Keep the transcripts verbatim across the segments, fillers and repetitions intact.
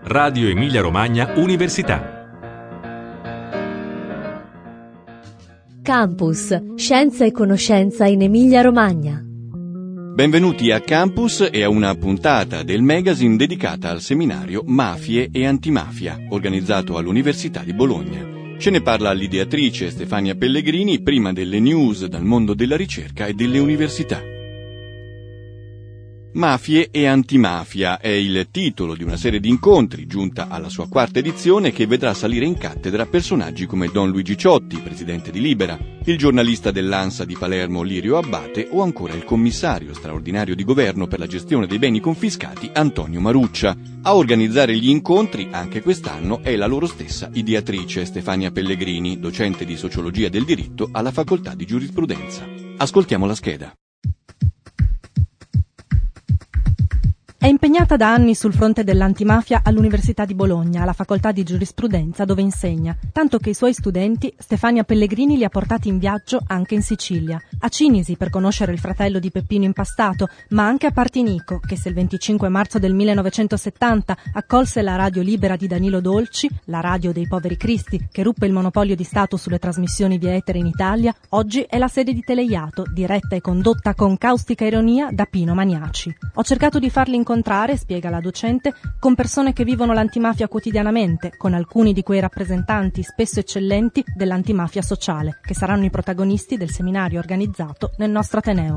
Radio Emilia Romagna Università. Campus, scienza e conoscenza in Emilia Romagna. Benvenuti a Campus e a una puntata del magazine dedicata al seminario Mafie e Antimafia, organizzato all'Università di Bologna. Ce ne parla l'ideatrice Stefania Pellegrini, prima delle news dal mondo della ricerca e delle università. Mafie e Antimafia è il titolo di una serie di incontri, giunta alla sua quarta edizione, che vedrà salire in cattedra personaggi come Don Luigi Ciotti, presidente di Libera, il giornalista dell'Ansa di Palermo Lirio Abbate o ancora il commissario straordinario di governo per la gestione dei beni confiscati Antonio Maruccia. A organizzare gli incontri, anche quest'anno, è la loro stessa ideatrice Stefania Pellegrini, docente di sociologia del diritto alla facoltà di giurisprudenza. Ascoltiamo la scheda. È impegnata da anni sul fronte dell'antimafia all'Università di Bologna, alla facoltà di giurisprudenza dove insegna, tanto che i suoi studenti Stefania Pellegrini li ha portati in viaggio anche in Sicilia, a Cinisi per conoscere il fratello di Peppino Impastato, ma anche a Partinico, che se il venticinque marzo del millenovecentosettanta accolse la radio libera di Danilo Dolci, la radio dei poveri cristi, che ruppe il monopolio di Stato sulle trasmissioni via etere in Italia, oggi è la sede di Teleiato, diretta e condotta con caustica ironia da Pino Magnaci. Ho cercato di farli incontrare, spiega la docente, con persone che vivono l'antimafia quotidianamente, con alcuni di quei rappresentanti spesso eccellenti dell'antimafia sociale, che saranno i protagonisti del seminario organizzato nel nostro Ateneo.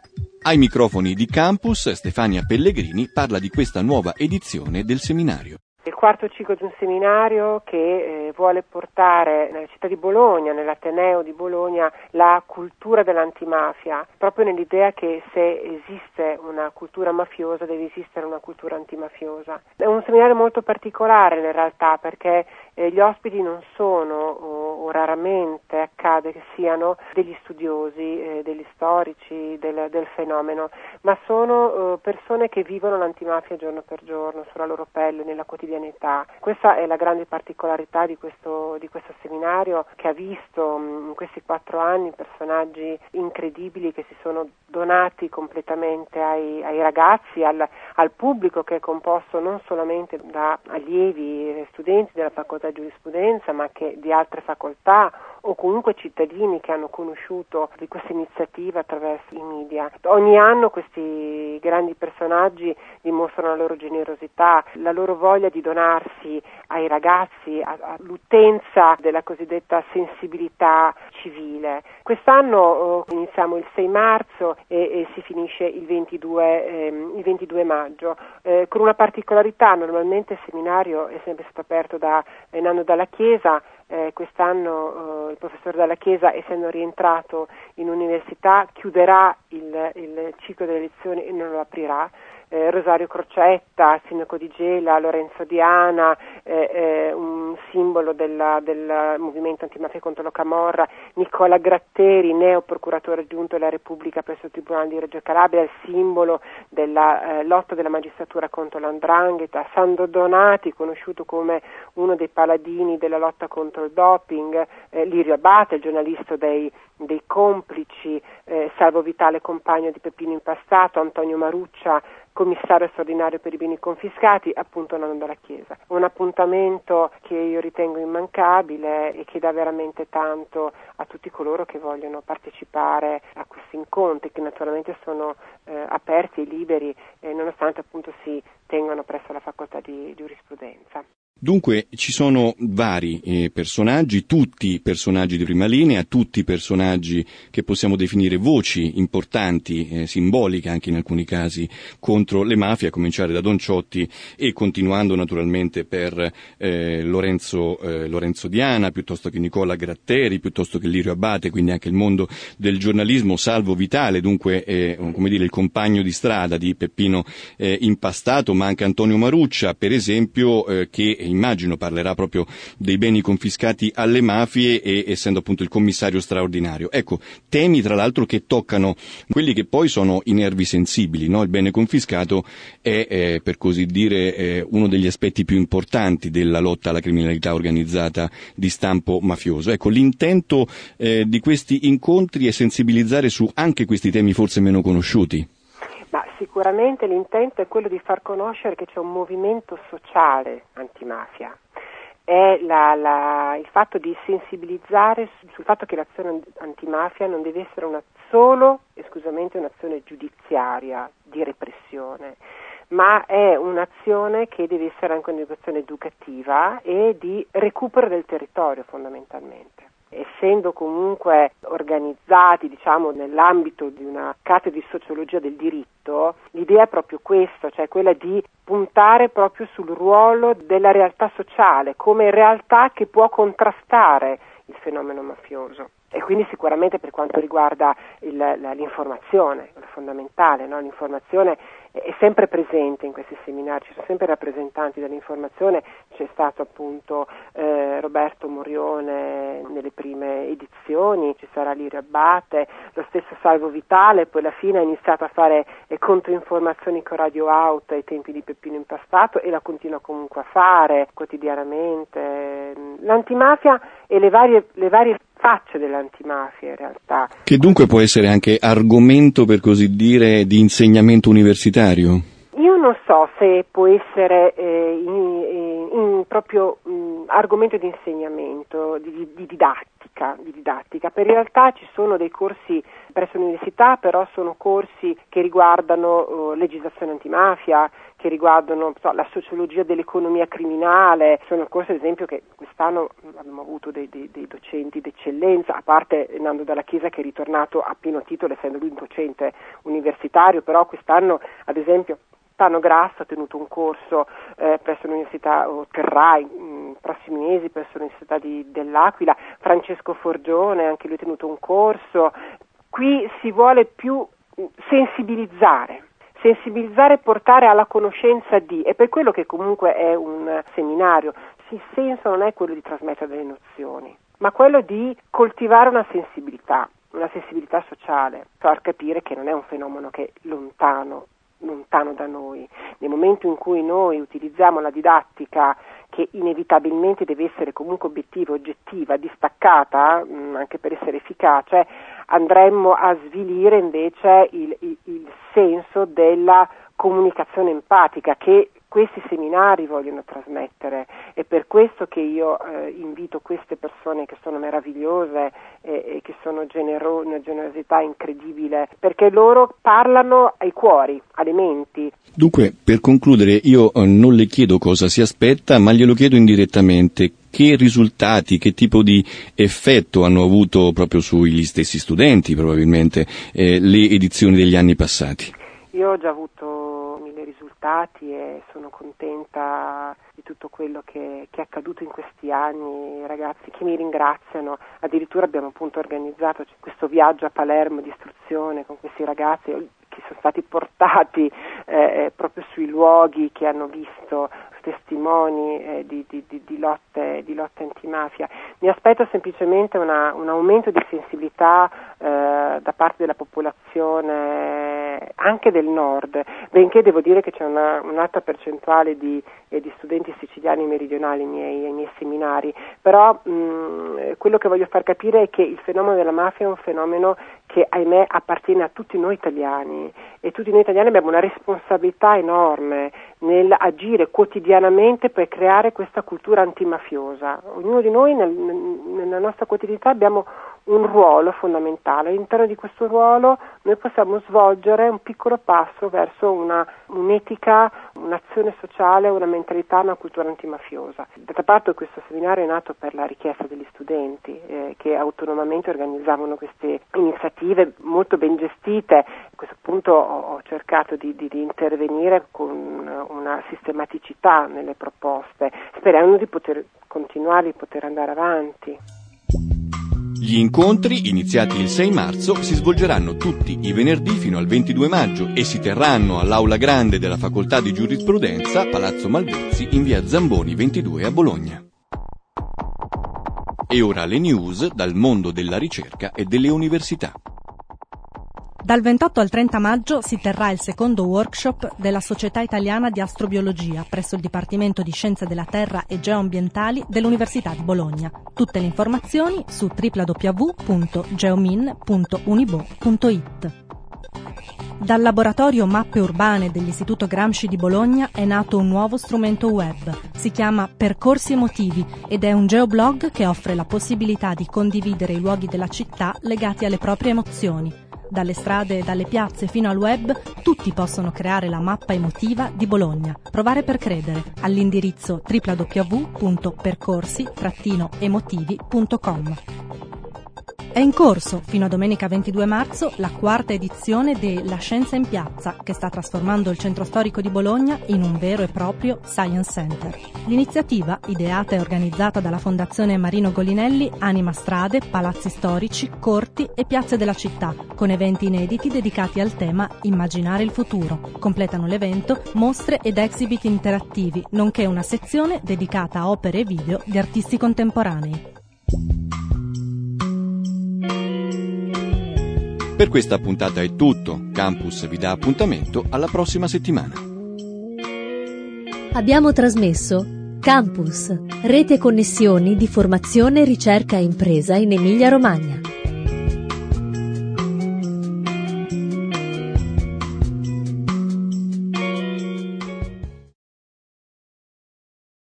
Ai microfoni di Campus, Stefania Pellegrini parla di questa nuova edizione del seminario. Il quarto ciclo di un seminario che eh, vuole portare nella città di Bologna, nell'Ateneo di Bologna, la cultura dell'antimafia, proprio nell'idea che se esiste una cultura mafiosa deve esistere una cultura antimafiosa. È un seminario molto particolare in realtà, perché eh, gli ospiti non sono, o, o raramente accade che siano, degli studiosi, eh, degli storici del, del fenomeno, ma sono eh, persone che vivono l'antimafia giorno per giorno, sulla loro pelle, nella quotidianità. Questa è la grande particolarità di questo, di questo seminario, che ha visto in questi quattro anni personaggi incredibili che si sono donati completamente ai, ai ragazzi, al, al pubblico, che è composto non solamente da allievi, studenti della facoltà di giurisprudenza, ma anche di altre facoltà o comunque cittadini che hanno conosciuto di questa iniziativa attraverso i media. Ogni anno questi grandi personaggi dimostrano la loro generosità, la loro voglia di donarsi ai ragazzi, all'utenza della cosiddetta sensibilità civile. Quest'anno eh, iniziamo il sei marzo e, e si finisce il ventidue, ehm, il ventidue maggio, eh, con una particolarità. Normalmente il seminario è sempre stato aperto da eh, Nando Dalla Chiesa. Eh, quest'anno eh, il professor Dalla Chiesa, essendo rientrato in università, chiuderà il, il ciclo delle lezioni e non lo aprirà. Eh, Rosario Crocetta, sindaco di Gela, Lorenzo Diana, eh, eh, un simbolo della, del movimento antimafia contro la Camorra, Nicola Gratteri, neo procuratore aggiunto della Repubblica presso il Tribunale di Reggio Calabria, il simbolo della eh, lotta della magistratura contro l'andrangheta, Sandro Donati, conosciuto come uno dei paladini della lotta contro il doping, eh, Lirio Abbate, il giornalista dei, dei complici, eh, Salvo Vitale, compagno di Peppino Impastato, Antonio Maruccia, commissario straordinario per i beni confiscati, appunto Nando Dalla Chiesa. Un appuntamento che io ritengo immancabile e che dà veramente tanto a tutti coloro che vogliono partecipare a questi incontri, che naturalmente sono eh, aperti e liberi, eh, nonostante appunto si tengano presso la facoltà di giurisprudenza. Dunque ci sono vari eh, personaggi, tutti personaggi di prima linea, tutti personaggi che possiamo definire voci importanti, eh, simboliche anche in alcuni casi, contro le mafie, a cominciare da Don Ciotti e continuando naturalmente per eh, Lorenzo, eh, Lorenzo Diana, piuttosto che Nicola Gratteri, piuttosto che Lirio Abbate, quindi anche il mondo del giornalismo, Salvo Vitale, dunque eh, come dire il compagno di strada di Peppino eh, Impastato, ma anche Antonio Maruccia, per esempio, eh, che immagino parlerà proprio dei beni confiscati alle mafie e essendo appunto il commissario straordinario. Ecco, temi tra l'altro che toccano quelli che poi sono i nervi sensibili, no? Il bene confiscato è, eh, per così dire, eh, uno degli aspetti più importanti della lotta alla criminalità organizzata di stampo mafioso. Ecco, l'intento eh, di questi incontri è sensibilizzare su anche questi temi forse meno conosciuti. Ma sicuramente l'intento è quello di far conoscere che c'è un movimento sociale antimafia. È la, la, il fatto di sensibilizzare sul, sul fatto che l'azione antimafia non deve essere una, solo esclusivamente un'azione giudiziaria di repressione, ma è un'azione che deve essere anche un'educazione educativa e di recupero del territorio fondamentalmente. Essendo comunque organizzati, diciamo, nell'ambito di una cattedra di sociologia del diritto, l'idea è proprio questa, cioè quella di puntare proprio sul ruolo della realtà sociale come realtà che può contrastare il fenomeno mafioso. E quindi sicuramente per quanto riguarda il, la, l'informazione, è fondamentale, no? L'informazione è sempre presente in questi seminari, ci sono sempre rappresentanti dell'informazione, c'è stato appunto eh, Roberto Morione nelle prime edizioni, ci sarà Lirio Abbate, lo stesso Salvo Vitale, poi alla fine ha iniziato a fare eh, controinformazioni con Radio Out ai tempi di Peppino Impastato e la continua comunque a fare quotidianamente. L'antimafia e le varie, le varie facce dell'antimafia in realtà. Che dunque può essere anche argomento, per così dire, di insegnamento universitario? Io non so se può essere eh, in, in proprio mh, argomento di insegnamento, di, di didattica, di didattica. Per in realtà ci sono dei corsi presso l'università, però sono corsi che riguardano uh, legislazione antimafia, che riguardano so, la sociologia dell'economia criminale. Sono corsi ad esempio che quest'anno abbiamo avuto dei, dei, dei docenti d'eccellenza, a parte Nando Dalla Chiesa che è ritornato a pieno titolo essendo lui un docente universitario, però quest'anno ad esempio Tano Grasso ha tenuto un corso eh, presso l'università, o terrà in prossimi mesi presso l'università di, dell'Aquila. Francesco Forgione, anche lui ha tenuto un corso. Qui si vuole più sensibilizzare, sensibilizzare e portare alla conoscenza di, e per quello che comunque è un seminario, il senso non è quello di trasmettere delle nozioni, ma quello di coltivare una sensibilità, una sensibilità sociale, far capire che non è un fenomeno che è lontano, lontano da noi. Nel momento in cui noi utilizziamo la didattica, che inevitabilmente deve essere comunque obiettiva, oggettiva, distaccata, mh, anche per essere efficace, andremmo a svilire invece il, il, il senso della comunicazione empatica che questi seminari vogliono trasmettere. È per questo che io eh, invito queste persone che sono meravigliose e, e che sono genero- una generosità incredibile, perché loro parlano ai cuori, alle menti. Dunque, per concludere, io eh, non le chiedo cosa si aspetta, ma glielo chiedo indirettamente. Che risultati, che tipo di effetto hanno avuto proprio sugli stessi studenti, probabilmente, eh, le edizioni degli anni passati? Io ho già avuto mille risultati e sono contenta di tutto quello che, che è accaduto in questi anni, ragazzi che mi ringraziano. Addirittura abbiamo appunto organizzato questo viaggio a Palermo di istruzione con questi ragazzi che sono stati portati eh, proprio sui luoghi che hanno visto testimoni eh, di, di, di, di lotte di lotte antimafia. Mi aspetto semplicemente una, un aumento di sensibilità eh, da parte della popolazione anche del nord, benché devo dire che c'è una, un'alta percentuale di, eh, di studenti siciliani meridionali ai miei, ai miei seminari, però mh, quello che voglio far capire è che il fenomeno della mafia è un fenomeno che ahimè appartiene a tutti noi italiani e tutti noi italiani abbiamo una responsabilità enorme nel agire quotidianamente per creare questa cultura antimafiosa. Ognuno di noi nel, nella nostra quotidianità abbiamo un ruolo fondamentale. All'interno di questo ruolo noi possiamo svolgere un piccolo passo verso una, un'etica, un'azione sociale, una mentalità, una cultura antimafiosa. D'altra parte questo seminario è nato per la richiesta degli studenti eh, che autonomamente organizzavano queste iniziative molto ben gestite. A questo punto ho, ho cercato di, di, di intervenire con una sistematicità nelle proposte, sperando di poter continuare, di poter andare avanti. Gli incontri, iniziati il sei marzo, si svolgeranno tutti i venerdì fino al ventidue maggio e si terranno all'Aula Grande della Facoltà di Giurisprudenza, Palazzo Malvezzi, in via Zamboni ventidue a Bologna. E ora le news dal mondo della ricerca e delle università. Dal ventotto al trenta maggio si terrà il secondo workshop della Società Italiana di Astrobiologia presso il Dipartimento di Scienze della Terra e Geoambientali dell'Università di Bologna. Tutte le informazioni su w w w punto geomin punto unibo punto it. Dal laboratorio Mappe Urbane dell'Istituto Gramsci di Bologna è nato un nuovo strumento web. Si chiama Percorsi Emotivi ed è un geoblog che offre la possibilità di condividere i luoghi della città legati alle proprie emozioni. Dalle strade e dalle piazze fino al web, tutti possono creare la mappa emotiva di Bologna. Provare per credere all'indirizzo w w w punto percorsi emotivi punto com. È in corso, fino a domenica ventidue marzo, la quarta edizione de La Scienza in Piazza, che sta trasformando il centro storico di Bologna in un vero e proprio Science Center. L'iniziativa, ideata e organizzata dalla Fondazione Marino Golinelli, anima strade, palazzi storici, corti e piazze della città, con eventi inediti dedicati al tema Immaginare il futuro. Completano l'evento mostre ed exhibit interattivi, nonché una sezione dedicata a opere e video di artisti contemporanei. Per questa puntata è tutto. Campus vi dà appuntamento alla prossima settimana. Abbiamo trasmesso Campus, rete e connessioni di formazione, ricerca e impresa in Emilia-Romagna.